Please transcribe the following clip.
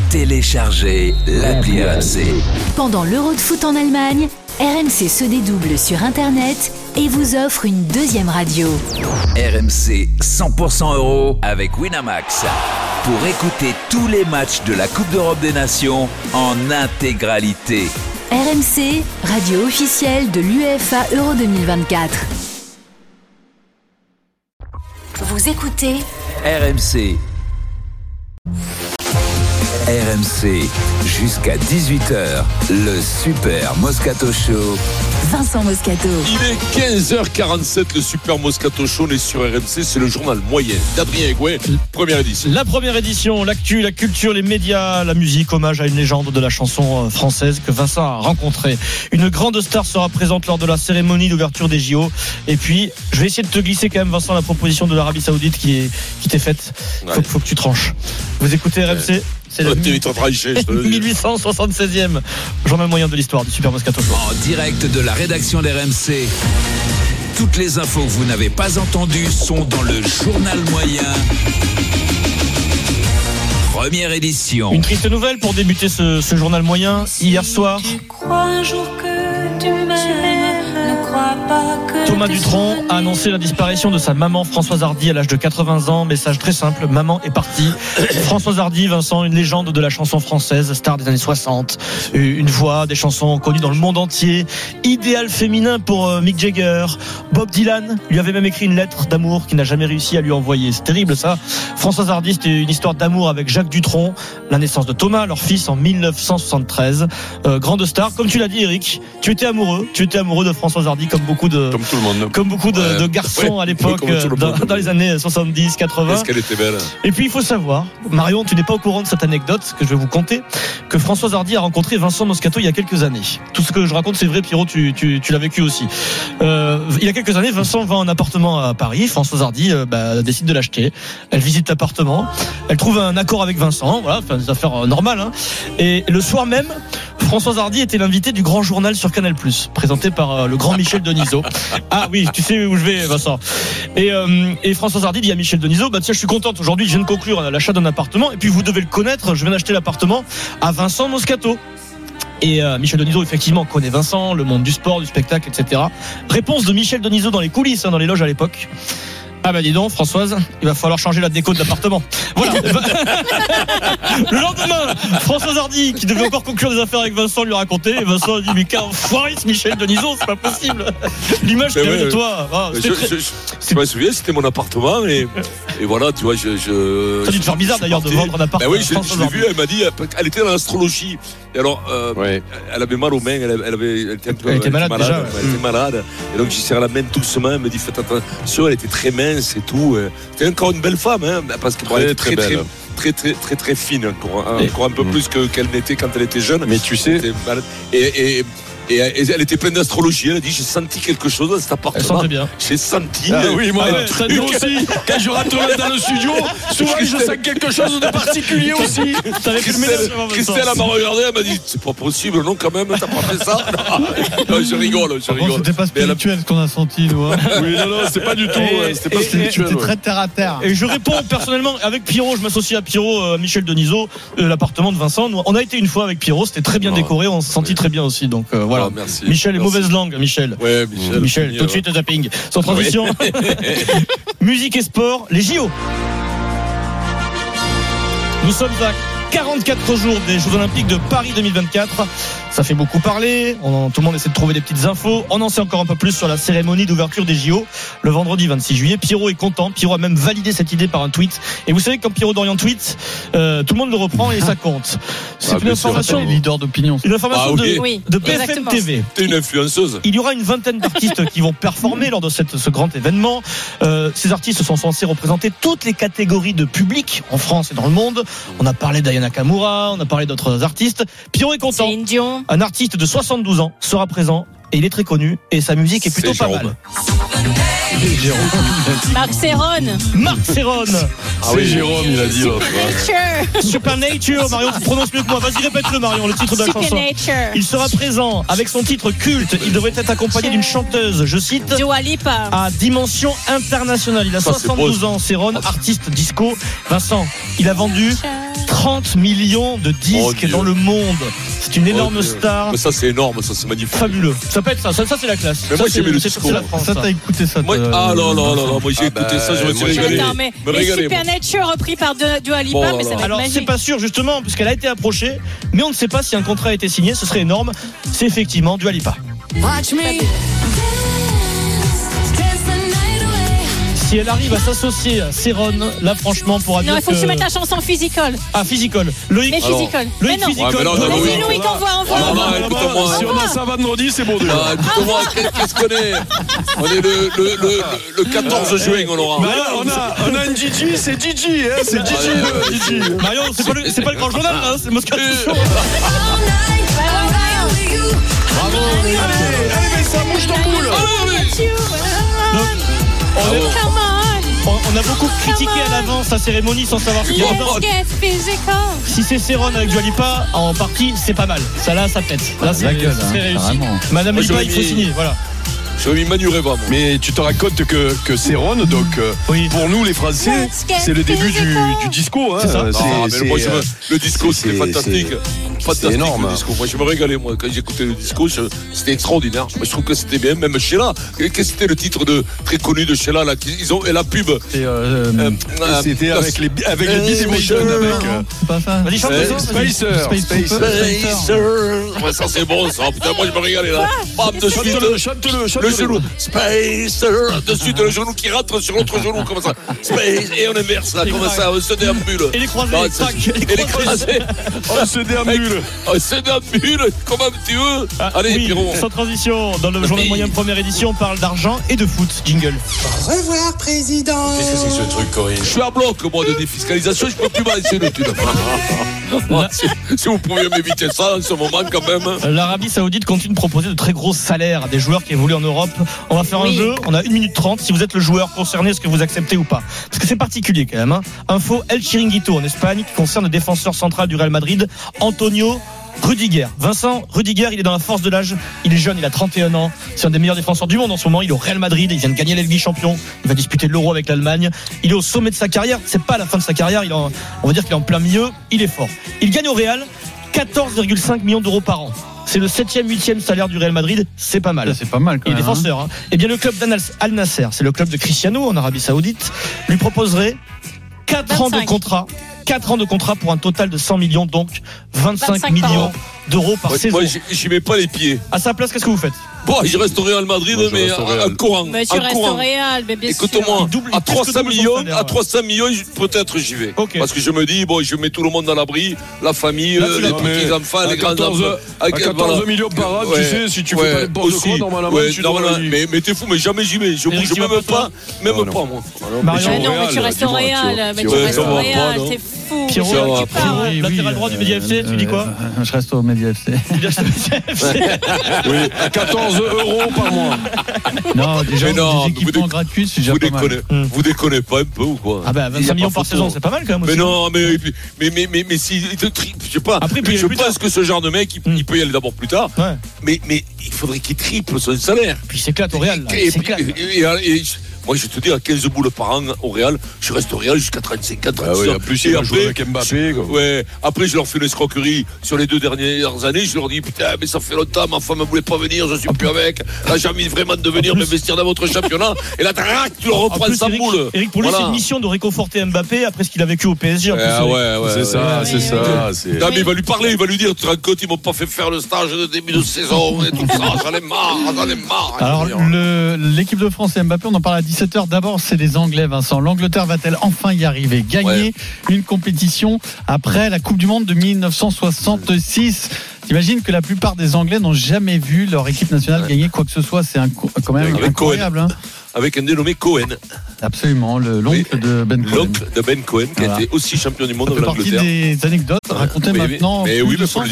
Téléchargez l'appli RMC. Pendant l'Euro de foot en Allemagne, RMC se dédouble sur Internet et vous offre une deuxième radio. RMC 100% euro avec Winamax. Pour écouter tous les matchs de la Coupe d'Europe des Nations en intégralité. RMC, radio officielle de l'UEFA Euro 2024. Vous écoutez RMC. RMC, jusqu'à 18h, le Super Moscato Show. Vincent Moscato. Il est 15h47, le Super Moscato Show, on est sur RMC, c'est le journal moyen d'Adrien Egouet, première édition. La première édition, l'actu, la culture, les médias, la musique, hommage à une légende de la chanson française que Vincent a rencontrée. Une grande star sera présente lors de la cérémonie d'ouverture des JO. Et puis, je vais essayer de te glisser quand même, Vincent, la proposition de l'Arabie Saoudite qui t'est faite. Faut que tu tranches. Vous écoutez RMC ? C'est le 1876e journal moyen de l'histoire du Super Moscato Show. En direct de la rédaction d'RMC. Toutes les infos que vous n'avez pas entendues sont dans le journal moyen. Première édition. Une triste nouvelle pour débuter ce journal moyen. Hier soir, Thomas Dutronc a annoncé la disparition de sa maman Françoise Hardy à l'âge de 80 ans. Message très simple, maman est partie. Françoise Hardy, Vincent, une légende de la chanson française, star des années 60, une voix, des chansons connues dans le monde entier, idéal féminin pour Mick Jagger. Bob Dylan lui avait même écrit une lettre d'amour qu'il n'a jamais réussi à lui envoyer. C'est terrible ça. Françoise Hardy, c'était une histoire d'amour avec Jacques Dutronc, la naissance de Thomas, leur fils, en 1973. Grande star, comme tu l'as dit Eric, tu étais amoureux de Françoise Hardy comme beaucoup de garçons à l'époque, dans les années 70-80. Est-ce qu'elle était belle? Et puis il faut savoir, Marion, tu n'es pas au courant de cette anecdote que je vais vous conter, que Françoise Hardy a rencontré Vincent Moscato il y a quelques années. Tout ce que je raconte c'est vrai, Pierrot, tu l'as vécu aussi. Il y a quelques années, Vincent vend un appartement à Paris, Françoise Hardy décide de l'acheter. Elle visite l'appartement, elle trouve un accord avec Vincent, voilà, enfin, des affaires normales, hein. Et le soir même, Françoise Hardy était l'invitée du Grand Journal sur Canal+, présenté par le grand Michel Denisot. Ah oui, tu sais où je vais, Vincent. Et Françoise Hardy dit à Michel Denisot, tiens, je suis contente, aujourd'hui je viens de conclure l'achat d'un appartement, et puis vous devez le connaître, je viens d'acheter l'appartement à Vincent Moscato. Et Michel Denisot effectivement connaît Vincent, le monde du sport, du spectacle, etc. Réponse de Michel Denisot dans les coulisses, dans les loges à l'époque. Ah dis donc Françoise, il va falloir changer la déco de l'appartement. Voilà. Le lendemain, Françoise Hardy, qui devait encore conclure des affaires avec Vincent, lui a raconté, et Vincent a dit mais quel enfoiré ce Michel Denisot, c'est pas possible. L'image que j'avais de toi. Je me souviens, c'était mon appartement et voilà, tu vois, ça a dû te faire bizarre d'ailleurs de vendre un appartement. Oui, je l'ai vu, elle m'a dit, elle était dans l'astrologie. Et alors, elle avait mal aux mains, elle était malade déjà. Elle était malade. Et donc, j'ai serré la main doucement, elle me dit, faites attention, elle était très mince et tout. C'était encore une belle femme, hein, parce qu'elle était très fine, encore un peu plus qu'elle n'était quand elle était jeune. Mais tu sais. Et elle était pleine d'astrologie. Elle a dit, j'ai senti quelque chose dans cet appartement. Elle sentait bien. J'ai senti. Ah oui, moi aussi. Quand je rentre dans le studio, souvent je sens quelque chose de particulier aussi. Christelle m'a regardé, elle m'a dit, c'est pas possible, non, quand même, t'as pas fait ça? Non, je rigole. C'était pas spirituel ce qu'on a senti, nous. Oui, non, c'était pas du tout. C'était pas spirituel. C'était très terre à terre. Et je réponds personnellement avec Pierrot, je m'associe à Pierrot, Michel Denisot, l'appartement de Vincent. On a été une fois avec Pierrot, c'était très bien décoré, on se sentit très bien aussi. Donc voilà. Merci. Michel est mauvaise langue, Michel. Ouais, Michel, tout de suite zapping. Sans transition. Musique et sport, les JO. Nous sommes à 44 jours des Jeux Olympiques de Paris 2024. Ça fait beaucoup parler. Tout le monde essaie de trouver des petites infos. On en sait encore un peu plus sur la cérémonie d'ouverture des JO le vendredi 26 juillet. Pierrot est content. Pierrot a même validé cette idée par un tweet. Et vous savez, quand Pierrot Dorian tweet, tout le monde le reprend et ça compte. C'est une information. Leader d'opinion. Une information de BFM TV. T'es une influenceuse. Il y aura une vingtaine d'artistes qui vont performer lors de ce grand événement. Ces artistes sont censés représenter toutes les catégories de public en France et dans le monde. On a parlé d'Aya Nakamura, on a parlé d'autres artistes. Pierrot est content. Céline Dion. Un artiste de 72 ans sera présent et il est très connu et sa musique est plutôt pas mal. Marc Serron. Marc Serron. C'est Jérôme, il a dit l'autre. Supernature. Marion, tu prononces mieux que moi. Vas-y, répète-le, Marion, le titre de la chanson. Supernature. Il sera présent avec son titre culte. Il devrait être accompagné d'une chanteuse, je cite, Dua Lipa. à dimension internationale. Il a 72 ans, Serron, artiste disco. Vincent, il a vendu 30 millions de disques dans le monde. C'est une énorme star. Mais ça, c'est énorme, ça, c'est magnifique. Fabuleux. Ça peut être ça, c'est la classe. Mais ça, moi, j'ai aimé le disco. Ça, t'as écouté ça? Moi, non, moi j'ai écouté ça, je me suis régalé. Attends, mais Supernature repris par Dua Lipa, mais ça va être alors, magique. c'est pas sûr, justement, puisqu'elle a été approchée, mais on ne sait pas si un contrat a été signé, ce serait énorme. C'est effectivement Dua Lipa. Watch me. Si elle arrive à s'associer à Serron, là franchement pour dire non, il faut que tu mettes la chanson Physical. Ah, Physical. Loïc. Mais Physical. Loïc Physical. Vas-y Loïc, envoie. Écoute-moi. Si on a ça vendredi, c'est bon déjà. Écoute-moi, qu'est-ce qu'on est? On est le 14 juin, on aura. On a un Gigi, c'est Gigi, hein, c'est Gigi. Marion, c'est pas le grand journal, hein, c'est Moscato Show. Allez, mais ça bouge ton boule. On a beaucoup critiqué à l'avance sa cérémonie sans savoir ce qu'il y a dedans. Si c'est Serron avec Dua Lipa, en partie, c'est pas mal. Ça là, ça pète. Là, c'est réussi. Madame Lipa, il faut signer. Voilà. J'aurais mis Manu Reva, moi. Mais tu te rends compte que Serron, donc pour nous les Français, c'est le début du disco. Hein. C'est ça. Le disco, c'était fantastique. C'est énorme. Le disco. Moi, je me régalais, moi, quand j'écoutais le disco, c'était extraordinaire. Moi, je trouve que c'était bien. Même Sheila. Qu'est-ce que c'était le titre très connu de Sheila là, et la pub. C'était avec les Beat Emotion. C'est pas ça. Vas-y, chante Spacer. Ouais, ça, c'est bon, ça. Putain, moi, je me régalais là. Bam, de suite. Le genou, Spacer, de suite le genou qui rentre sur l'autre genou, comme ça. Space, et on inverse là, comme ça, on se déambule. Et les croisés, et les croisés. On se déambule. On se déambule, comment tu veux. Allez, Pierrot. Sans transition, dans le journal moyen première édition, on parle d'argent et de foot. Jingle. Au revoir, président. Qu'est-ce que c'est que ce truc, Corinne? Je suis à bloc, moi, de défiscalisation, je peux plus balancer le truc. Si vous pouviez m'éviter ça en ce moment, quand même. L'Arabie Saoudite continue de proposer de très gros salaires à des joueurs qui évoluent en Europe. On va faire un jeu, on a 1 minute 30. Si vous êtes le joueur concerné, est-ce que vous acceptez ou pas? Parce que c'est particulier quand même. Info El Chiringuito en Espagne qui concerne le défenseur central du Real Madrid, Antonio Rudiger. Vincent Rudiger, il est dans la force de l'âge. Il est jeune, il a 31 ans. C'est un des meilleurs défenseurs du monde en ce moment. Il est au Real Madrid. Il vient de gagner la Ligue des Champions. Il va disputer l'Euro avec l'Allemagne. Il est au sommet de sa carrière. C'est pas la fin de sa carrière. On va dire qu'il est en plein milieu. Il est fort. Il gagne au Real 14,5 millions d'euros par an. C'est le 7e, 8e salaire du Real Madrid. C'est pas mal. Ça, c'est pas mal quand même. Il est défenseur. Eh bien, le club d'Al Nasser, c'est le club de Cristiano en Arabie Saoudite, lui proposerait 4 ans de contrat. 4 ans de contrat pour un total de 100 millions, donc 25 millions d'euros par saison. Moi, j'y mets pas les pieds. À sa place, qu'est-ce que vous faites? Bon, je reste au Real Madrid, mais en courant. Mais tu restes au Real, mais bien sûr. Écoute-moi, à 300 millions, peut-être j'y vais. Okay. Parce que je me dis, bon, je mets tout le monde à l'abri, la famille, les petits-enfants, les grands-enfants. À 14 millions par an, tu sais, si tu fais pas n'importe quoi, normalement, tu dois. Mais t'es fou, mais jamais j'y vais. Je bouge même pas, moi. Mais tu restes au Real, mais tu restes au Real, t'es fou. Pierrot, latéral droit du Média FC, tu dis quoi? Je reste au Média FC. Oui, à 14 € par mois. Non, déjà, des équipements gratuits, c'est déjà pas mal. Vous déconnez pas un peu ou quoi? Ah bah 25 millions par saison, c'est pas mal quand même aussi. Mais non, mais si, je sais pas. Après, je pense que ce genre de mec, il peut y aller d'abord plus tard. Mais il faudrait qu'il triple son salaire. Puis il s'éclate au Real. Moi, je vais te dire, à 15 boules par an au Real, je reste au Real jusqu'à 35 ans. Ah oui, en plus, il a joué avec Mbappé. Ouais. Après, je leur fais une escroquerie sur les 2 dernières années. Je leur dis, putain, mais ça fait longtemps, ma femme ne voulait pas venir, je suis plus avec. Là, j'ai envie vraiment de venir m'investir dans votre championnat. Et là, tu leur reprends sa boule. Eric, pour lui, c'est une mission de réconforter Mbappé après ce qu'il a vécu au PSG. C'est ça. Non, mais il va lui parler, il va lui dire, tu te rends compte, ils m'ont pas fait faire le stage de début de saison et tout ça. J'en ai marre. Alors, l'équipe de France et Mbappé, on en parle à 17h. D'abord, c'est les Anglais, Vincent. L'Angleterre va-t-elle enfin y arriver? Gagner une compétition après la Coupe du Monde de 1966. T'imagines que la plupart des Anglais n'ont jamais vu leur équipe nationale gagner quoi que ce soit. C'est quand même incroyable. Avec un dénommé Cohen. Absolument, l'oncle de Ben Cohen. L'oncle de Ben Cohen, qui a été aussi champion du monde de l'Angleterre. Ça fait partie des anecdotes racontées maintenant. Mais oui,